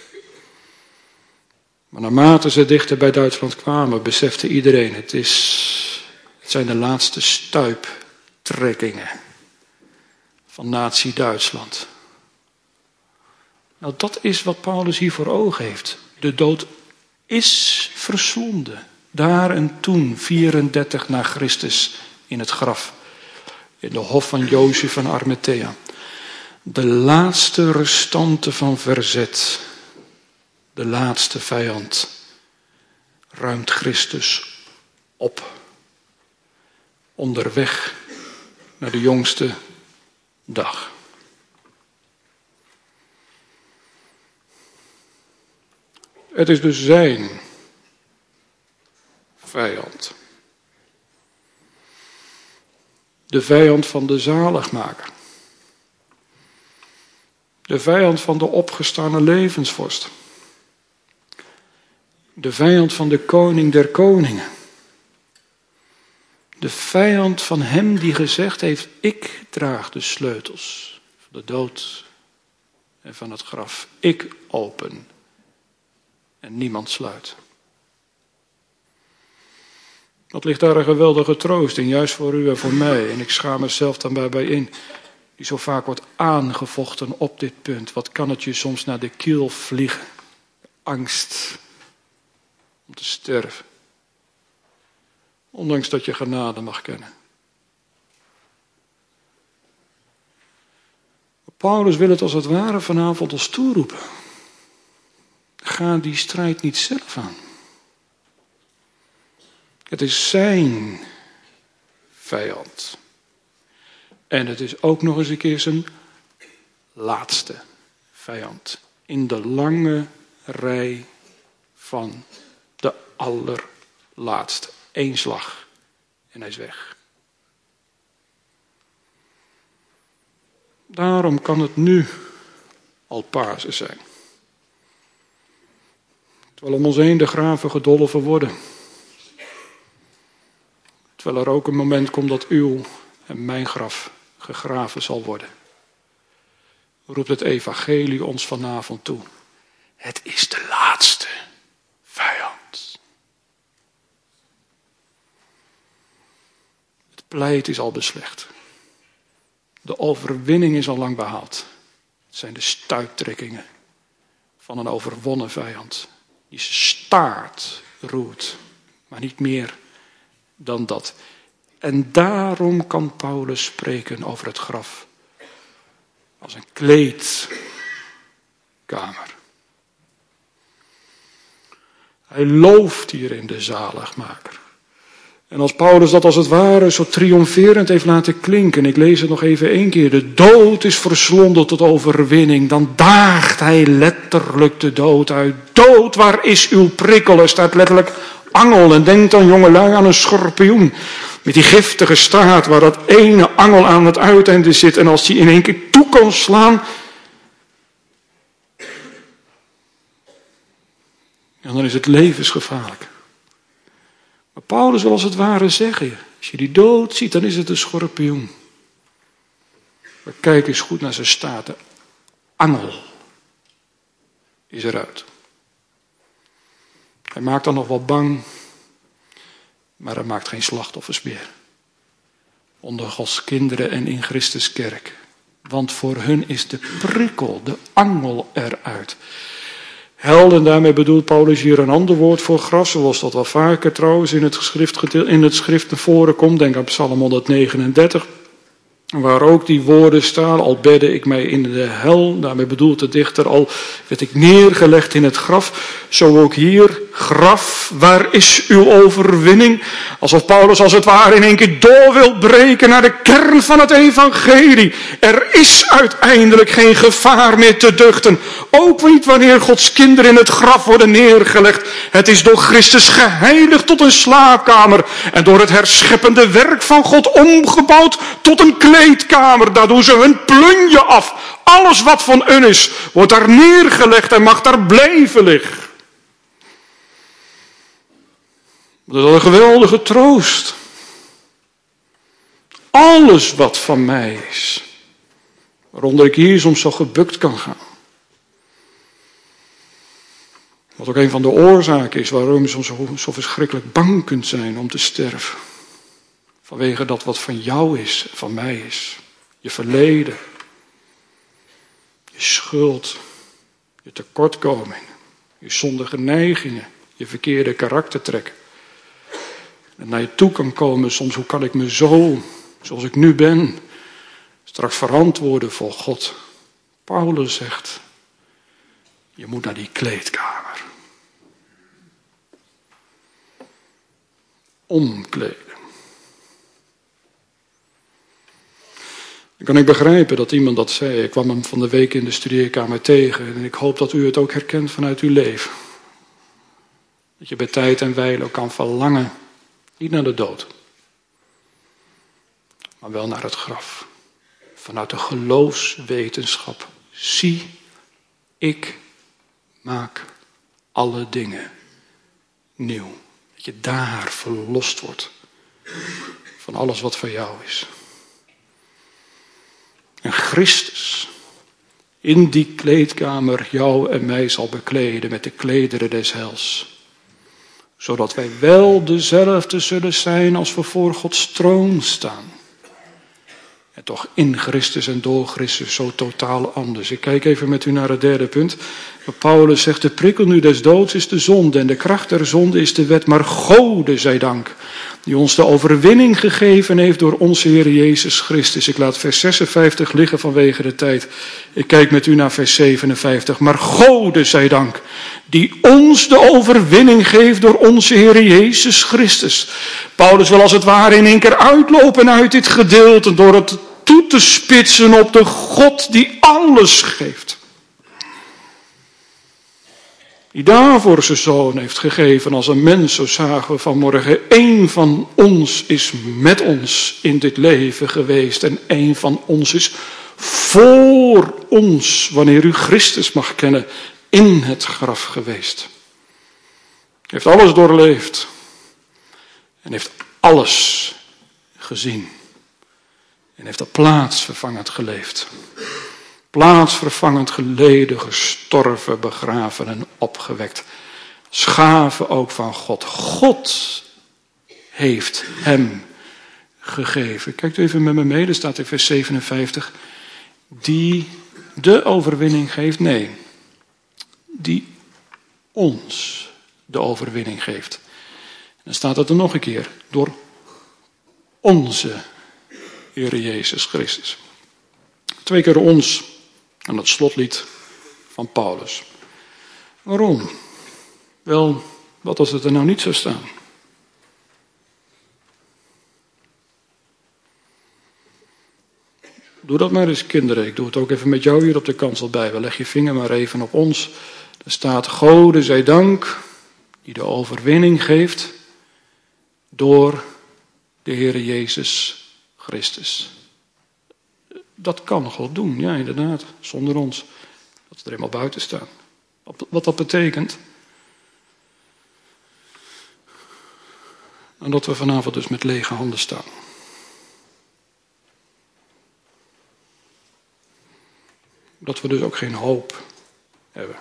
Maar naarmate ze dichter bij Duitsland kwamen, besefte iedereen, het, is, het zijn de laatste stuiptrekkingen van Nazi-Duitsland. Nou, dat is wat Paulus hier voor ogen heeft. De dood is verslonden. Daar en toen, vierendertig na Christus, in het graf. In de hof van Jozef van Arimathea. De laatste restanten van verzet. De laatste vijand ruimt Christus op. Onderweg naar de jongste dag. Het is dus zijn vijand. De vijand van de zaligmaker. De vijand van de opgestane levensvorst. De vijand van de koning der koningen. De vijand van hem die gezegd heeft, ik draag de sleutels van de dood en van het graf. Ik open en niemand sluit. Wat ligt daar een geweldige troost in, juist voor u en voor mij. En ik schaam mezelf dan daarbij in, die zo vaak wordt aangevochten op dit punt. Wat kan het je soms naar de kiel vliegen? Angst om te sterven. Ondanks dat je genade mag kennen. Paulus wil het als het ware vanavond ons toeroepen. Ga die strijd niet zelf aan. Het is zijn vijand. En het is ook nog eens een keer zijn laatste vijand. In de lange rij van de allerlaatste. Eén slag en hij is weg. Daarom kan het nu al Pasen zijn. Terwijl om ons heen de graven gedolven worden. Terwijl er ook een moment komt dat uw en mijn graf gegraven zal worden. Roept het evangelie ons vanavond toe. Het is de laatste vijand. Het pleit is al beslecht. De overwinning is al lang behaald. Het zijn de stuiptrekkingen van een overwonnen vijand. Die zijn staart roert, maar niet meer dan dat. En daarom kan Paulus spreken over het graf als een kleedkamer. Hij looft hierin de zaligmaker. En als Paulus dat als het ware zo triomferend heeft laten klinken, ik lees het nog even één keer, de dood is verslonden tot overwinning, dan daagt hij letterlijk de dood uit. Dood, waar is uw prikkel? Er staat letterlijk angel. En denk dan jongelui aan een schorpioen. Met die giftige staart waar dat ene angel aan het uiteinde zit. En als die in één keer toe kan slaan. Ja, dan is het levensgevaarlijk. Maar Paulus wil als het ware zeggen. Als je die dood ziet, dan is het een schorpioen. Maar kijk eens goed naar zijn staart. De angel is eruit. Hij maakt dan nog wel bang, maar hij maakt geen slachtoffers meer. Onder Gods kinderen en in Christus kerk. Want voor hun is de prikkel, de angel eruit. Hel, en daarmee bedoelt Paulus hier een ander woord voor graf, zoals dat wel vaker trouwens in het schrift, in het schrift naar voren komt. Denk aan Psalm honderdnegenendertig. Waar ook die woorden staan, al bedde ik mij in de hel, daarmee bedoelt de dichter, al werd ik neergelegd in het graf, zo ook hier, graf, waar is uw overwinning? Alsof Paulus als het ware in één keer door wil breken naar de kern van het evangelie. Er is uiteindelijk geen gevaar meer te duchten, ook niet wanneer Gods kinderen in het graf worden neergelegd. Het is door Christus geheiligd tot een slaapkamer en door het herscheppende werk van God omgebouwd tot een kleedkamer. Daar doen ze hun plunje af. Alles wat van hun is, wordt daar neergelegd en mag daar blijven liggen. Dat is al een geweldige troost. Alles wat van mij is, waaronder ik hier soms zo gebukt kan gaan. Wat ook een van de oorzaken is waarom je soms zo, zo verschrikkelijk bang kunt zijn om te sterven. Vanwege dat wat van jou is, van mij is. Je verleden. Je schuld. Je tekortkoming. Je zondige neigingen. Je verkeerde karaktertrek. En naar je toe kan komen soms, hoe kan ik me zo, zoals ik nu ben, straks verantwoorden voor God. Paulus zegt, je moet naar die kleedkamer. Omkleden. Dan kan ik begrijpen dat iemand dat zei. Ik kwam hem van de week in de studeerkamer tegen. En ik hoop dat u het ook herkent vanuit uw leven. Dat je bij tijd en wijle kan verlangen. Niet naar de dood. Maar wel naar het graf. Vanuit de geloofswetenschap. Zie, ik maak alle dingen nieuw. Dat je daar verlost wordt. Van alles wat van jou is. En Christus in die kleedkamer jou en mij zal bekleden met de klederen des heils. Zodat wij wel dezelfde zullen zijn als we voor Gods troon staan. En toch in Christus en door Christus zo totaal anders. Ik kijk even met u naar het derde punt. Paulus zegt, de prikkel nu des doods is de zonde en de kracht der zonde is de wet. Maar Gode zij dank, die ons de overwinning gegeven heeft door onze Heer Jezus Christus. Ik laat vers zesenvijftig liggen vanwege de tijd. Ik kijk met u naar vers zevenenvijftig. Maar Gode zij dank, die ons de overwinning geeft door onze Heer Jezus Christus. Paulus wil als het ware in één keer uitlopen uit dit gedeelte door het toe te spitsen op de God die alles geeft. Die daarvoor zijn zoon heeft gegeven als een mens, zo zagen we vanmorgen. Eén van ons is met ons in dit leven geweest en één van ons is voor ons, wanneer u Christus mag kennen, in het graf geweest. Heeft alles doorleefd en heeft alles gezien en heeft er plaatsvervangend geleefd. Plaatsvervangend geleden, gestorven, begraven en opgewekt. Schaven ook van God. God heeft hem gegeven. Kijkt u even met me mee, er staat in vers zevenenvijftig. Die de overwinning geeft, nee. Die ons de overwinning geeft. En dan staat het er nog een keer. Door onze Heer Jezus Christus. Twee keer ons. Aan het slotlied van Paulus. Waarom? Wel, wat als het er nou niet zou staan? Doe dat maar eens, kinderen. Ik doe het ook even met jou hier op de kansel bij. We leg je vinger maar even op ons. Er staat, Gode zij dank, die de overwinning geeft door de Heer Jezus Christus. Dat kan God doen, ja inderdaad, zonder ons. Dat we er helemaal buiten staan. Wat dat betekent. En dat we vanavond dus met lege handen staan. Dat we dus ook geen hoop hebben.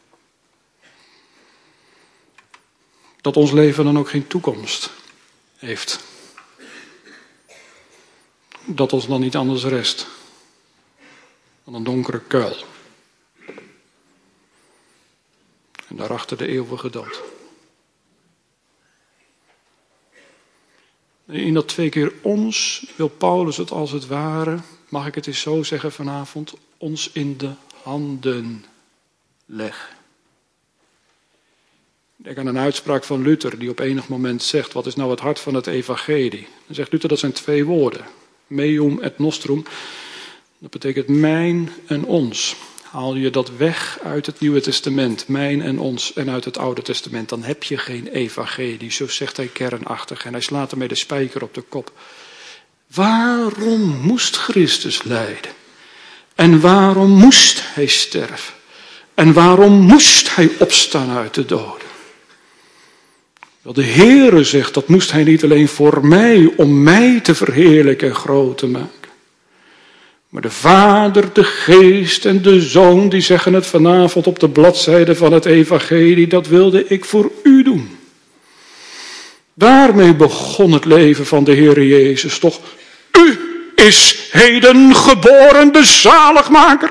Dat ons leven dan ook geen toekomst heeft. Dat ons dan niet anders rest dan een donkere kuil. En daarachter de eeuwige dood. In dat twee keer ons wil Paulus het als het ware, mag ik het eens zo zeggen vanavond, ons in de handen leggen. Denk aan een uitspraak van Luther die op enig moment zegt, wat is nou het hart van het evangelie? Dan zegt Luther, dat zijn twee woorden. Meum et nostrum. Dat betekent mijn en ons. Haal je dat weg uit het Nieuwe Testament, mijn en ons, en uit het Oude Testament, dan heb je geen evangelie. Zo zegt hij kernachtig en hij slaat ermee de spijker op de kop. Waarom moest Christus lijden? En waarom moest hij sterven? En waarom moest hij opstaan uit de doden? Wel, de Heere zegt, dat moest hij niet alleen voor mij, om mij te verheerlijken en groot te maken. Maar de Vader, de Geest en de Zoon, die zeggen het vanavond op de bladzijde van het evangelie, dat wilde ik voor u doen. Daarmee begon het leven van de Heere Jezus toch. U is heden geboren de zaligmaker.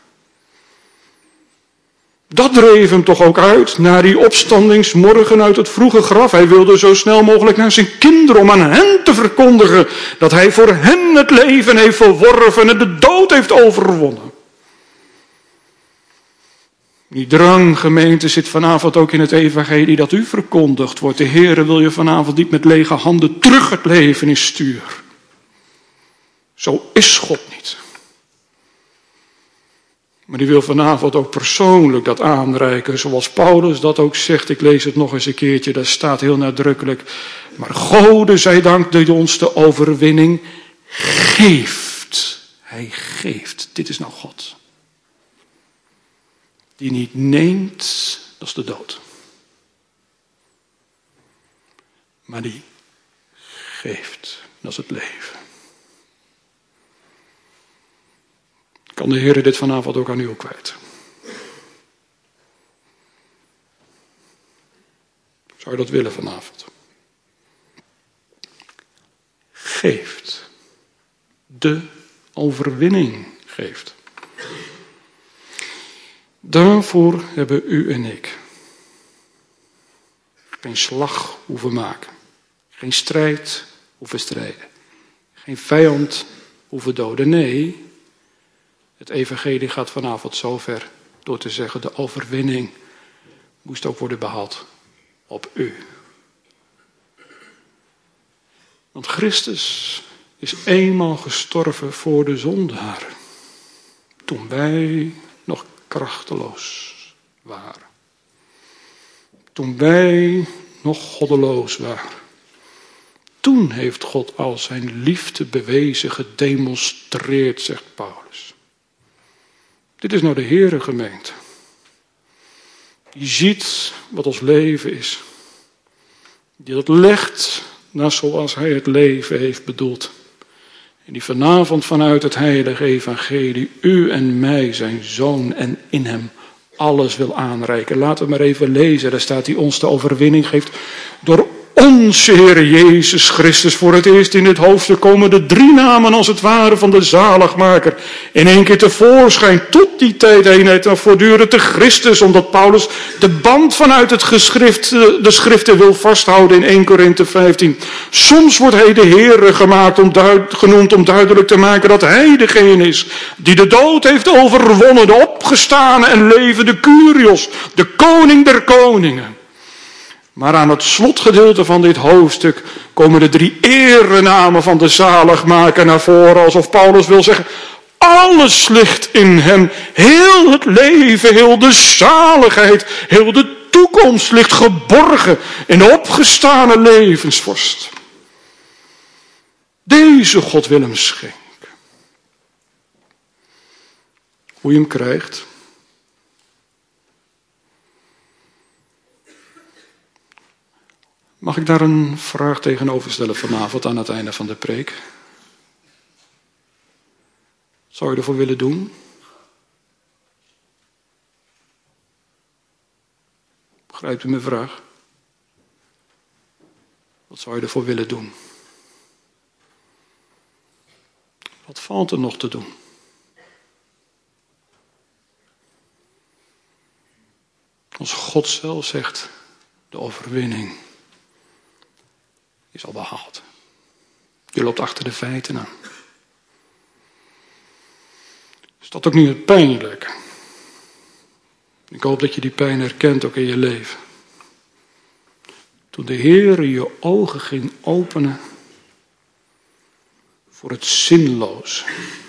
Dat dreef hem toch ook uit, na die opstandingsmorgen uit het vroege graf. Hij wilde zo snel mogelijk naar zijn kinderen om aan hen te verkondigen dat hij voor hen het leven heeft verworven en de dood heeft overwonnen. Die drang, gemeente, zit vanavond ook in het evangelie dat u verkondigd wordt. De Heere wil je vanavond niet met lege handen terug het leven in sturen. Zo is God niet. Maar die wil vanavond ook persoonlijk dat aanreiken, zoals Paulus dat ook zegt. Ik lees het nog eens een keertje, daar staat heel nadrukkelijk. Maar Gode zij dank dat ons de overwinning geeft. Hij geeft. Dit is nou God. Die niet neemt, dat is de dood. Maar die geeft, dat is het leven. Kan de Heer dit vanavond ook aan u ook kwijt? Zou je dat willen vanavond? Geeft. De overwinning geeft. Daarvoor hebben u en ik geen slag hoeven maken. Geen strijd hoeven strijden. Geen vijand hoeven doden. Nee, het evangelie gaat vanavond zo ver door te zeggen, de overwinning moest ook worden behaald op u. Want Christus is eenmaal gestorven voor de zondaar. Toen wij nog krachteloos waren. Toen wij nog goddeloos waren. Toen heeft God al zijn liefde bewezen, gedemonstreerd, zegt Paulus. Dit is nou de Heere gemeente. Die ziet wat ons leven is. Die dat legt naar zoals hij het leven heeft bedoeld. En die vanavond vanuit het heilige evangelie u en mij, zijn zoon en in hem, alles wil aanreiken. Laten we maar even lezen. Daar staat hij ons de overwinning geeft door onze Heer Jezus Christus. Voor het eerst in het hoofdstuk komen de drie namen als het ware van de zaligmaker in één keer tevoorschijn. Tot die tijd heen het voortdurend de Christus. Omdat Paulus de band vanuit het geschrift, de schriften wil vasthouden in eerste Korinthe vijftien. Soms wordt hij de Heere gemaakt om duid, genoemd om duidelijk te maken dat hij degene is die de dood heeft overwonnen. De opgestane en levende Kyrios. De koning der koningen. Maar aan het slotgedeelte van dit hoofdstuk komen de drie erenamen van de zaligmaker naar voren. Alsof Paulus wil zeggen, alles ligt in hem. Heel het leven, heel de zaligheid, heel de toekomst ligt geborgen in de opgestane levensvorst. Deze God wil hem schenken. Hoe je hem krijgt? Mag ik daar een vraag tegenover stellen vanavond aan het einde van de preek? Zou je ervoor willen doen? Begrijpt u mijn vraag? Wat zou je ervoor willen doen? Wat valt er nog te doen? Als God zelf zegt, de overwinning is al behaald. Je loopt achter de feiten aan. Is dat ook niet het pijnlijke? Ik hoop dat je die pijn herkent ook in je leven. Toen de Heer je ogen ging openen voor het zinloos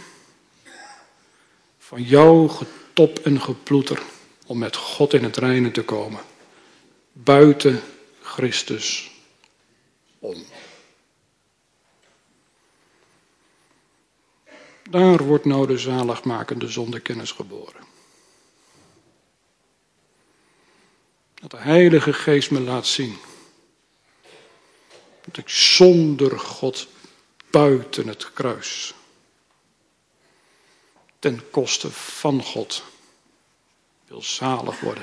van jouw getop en geploeter om met God in het reine te komen. Buiten Christus om. Daar wordt nou de zaligmakende zondekennis geboren. Dat de Heilige Geest me laat zien dat ik zonder God buiten het kruis, ten koste van God, wil zalig worden.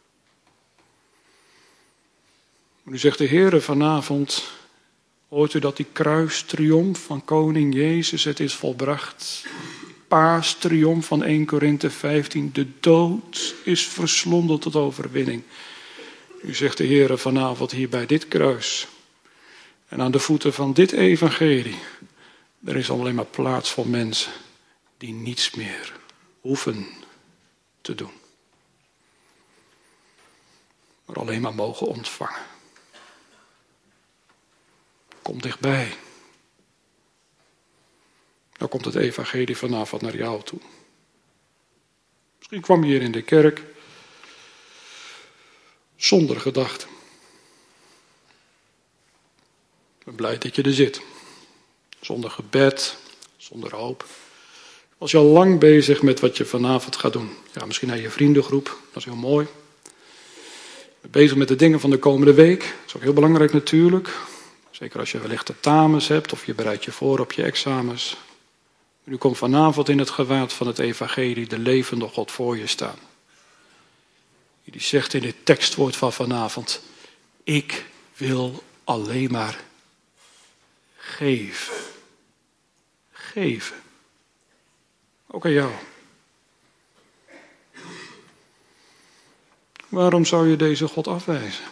Nu zegt de Heere vanavond, hoort u dat die kruistriomf van koning Jezus, het is volbracht. Paastriomf van eerste Korinthe vijftien, de dood is verslonden tot overwinning. U zegt de Heere vanavond hier bij dit kruis en aan de voeten van dit evangelie, er is alleen maar plaats voor mensen die niets meer hoeven te doen. Maar alleen maar mogen ontvangen. Kom dichtbij. Dan komt het evangelie vanavond naar jou toe. Misschien kwam je hier in de kerk zonder gedachten. Ik ben blij dat je er zit. Zonder gebed, zonder hoop. Was je al lang bezig met wat je vanavond gaat doen? Ja, misschien naar je vriendengroep, dat is heel mooi. Je bent bezig met de dingen van de komende week. Dat is ook heel belangrijk natuurlijk. Zeker als je wellicht tentamens hebt of je bereidt je voor op je examens. Nu komt vanavond in het gewaad van het evangelie de levende God voor je staan. Die zegt in dit tekstwoord van vanavond: ik wil alleen maar geven. Geven. Ook aan jou. Waarom zou je deze God afwijzen?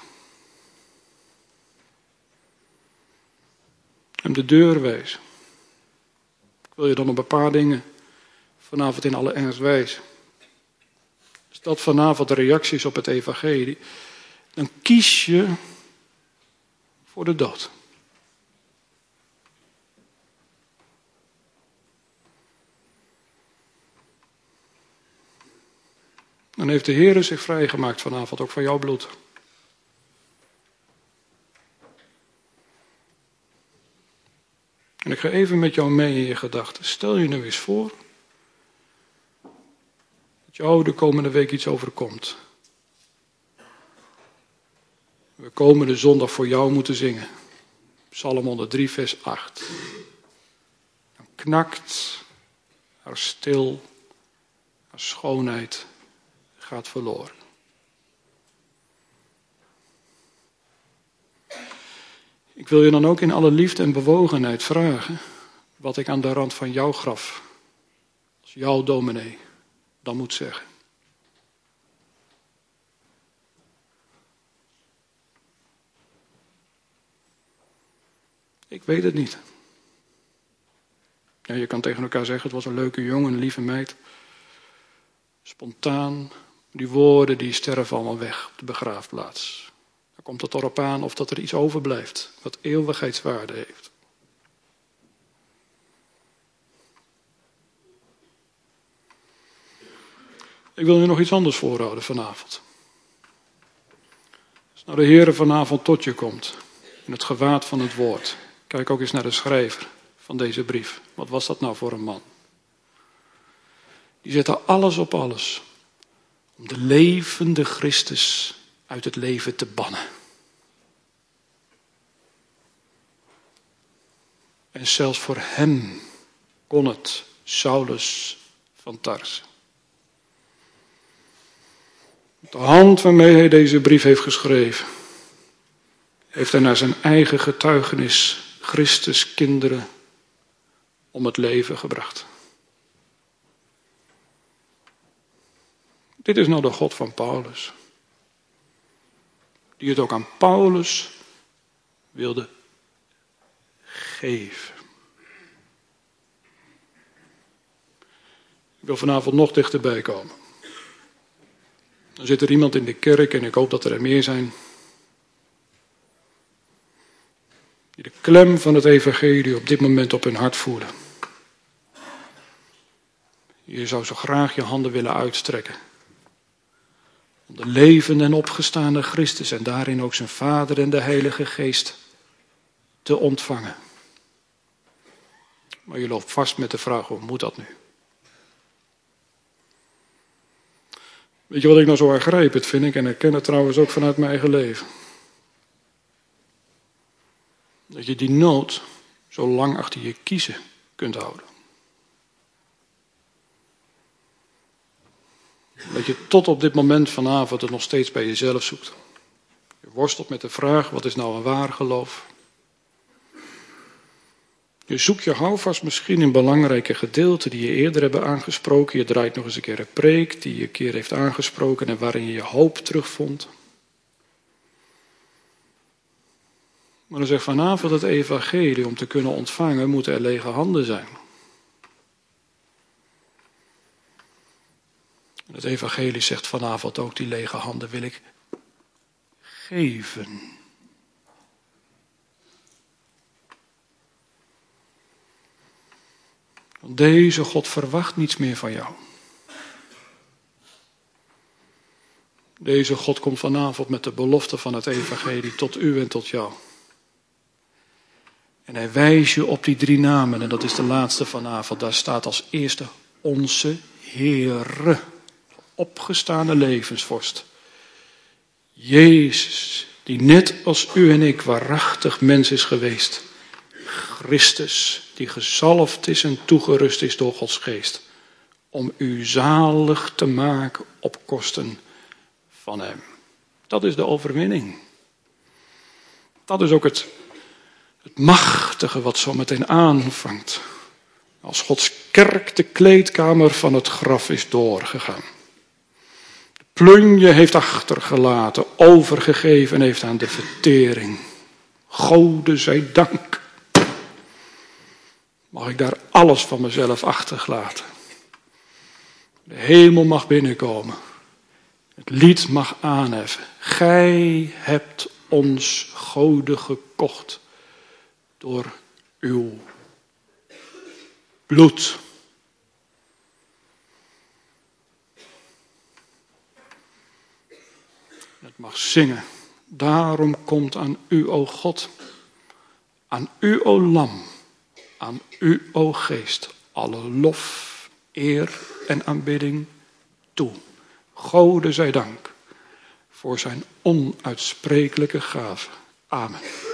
Hem de deur wijzen. Ik wil je dan op een paar dingen vanavond in alle ernst wijzen. Als dat vanavond de reacties op het evangelie, dan kies je voor de dood. Dan heeft de Heer zich vrijgemaakt vanavond ook van jouw bloed. En ik ga even met jou mee in je gedachten. Stel je nu eens voor dat jou de komende week iets overkomt. We komende zondag voor jou moeten zingen. Psalm honderddrie vers acht. Dan knakt haar stil, haar schoonheid gaat verloren. Ik wil je dan ook in alle liefde en bewogenheid vragen wat ik aan de rand van jouw graf, als jouw dominee, dan moet zeggen. Ik weet het niet. Ja, je kan tegen elkaar zeggen, het was een leuke jongen, een lieve meid. Spontaan, die woorden die sterven allemaal weg op de begraafplaats. Dan komt het erop aan of dat er iets overblijft, wat eeuwigheidswaarde heeft. Ik wil je nog iets anders voorhouden vanavond. Als nou de Heer vanavond tot je komt, in het gewaad van het woord. Kijk ook eens naar de schrijver van deze brief. Wat was dat nou voor een man? Die zette alles op alles om de levende Christus uit het leven te bannen. En zelfs voor hem kon het, Saulus van Tarse. De hand waarmee hij deze brief heeft geschreven, heeft hij naar zijn eigen getuigenis Christus kinderen om het leven gebracht. Dit is nou de God van Paulus. Die het ook aan Paulus wilde geven. Ik wil vanavond nog dichterbij komen. Dan zit er iemand in de kerk, en ik hoop dat er er meer zijn, die de klem van het evangelie op dit moment op hun hart voelen. Je zou zo graag je handen willen uitstrekken. Om de levende en opgestaande Christus en daarin ook zijn Vader en de Heilige Geest te ontvangen. Maar je loopt vast met de vraag, hoe moet dat nu? Weet je wat ik nou zo aangrijpend vind? Ik en herken het trouwens ook vanuit mijn eigen leven. Dat je die nood zo lang achter je kiezen kunt houden. Dat je tot op dit moment vanavond het nog steeds bij jezelf zoekt. Je worstelt met de vraag, wat is nou een waar geloof? Je zoekt je houvast misschien in belangrijke gedeelten die je eerder hebben aangesproken. Je draait nog eens een keer een preek die je een keer heeft aangesproken en waarin je je hoop terugvond. Maar dan zegt vanavond het evangelie, om te kunnen ontvangen moeten er lege handen zijn. En het evangelie zegt vanavond ook, die lege handen wil ik geven. Want deze God verwacht niets meer van jou. Deze God komt vanavond met de belofte van het evangelie tot u en tot jou. En hij wijst je op die drie namen. En dat is de laatste vanavond. Daar staat als eerste onze Heere. Opgestane levensvorst. Jezus, die net als u en ik waarachtig mens is geweest. Christus, die gezalfd is en toegerust is door Gods geest. Om u zalig te maken op kosten van hem. Dat is de overwinning. Dat is ook het, het machtige wat zo meteen aanvangt. Als Gods kerk de kleedkamer van het graf is doorgegaan. De plunje heeft achtergelaten, overgegeven heeft aan de vertering. Gode zij dank. Mag ik daar alles van mezelf achterlaten. De hemel mag binnenkomen. Het lied mag aanheffen. Gij hebt ons Gode gekocht door uw bloed. Het mag zingen. Daarom komt aan u, o God, aan u, o Lam, aan u, o Geest, alle lof, eer en aanbidding toe. Gode zij dank voor zijn onuitsprekelijke gave. Amen.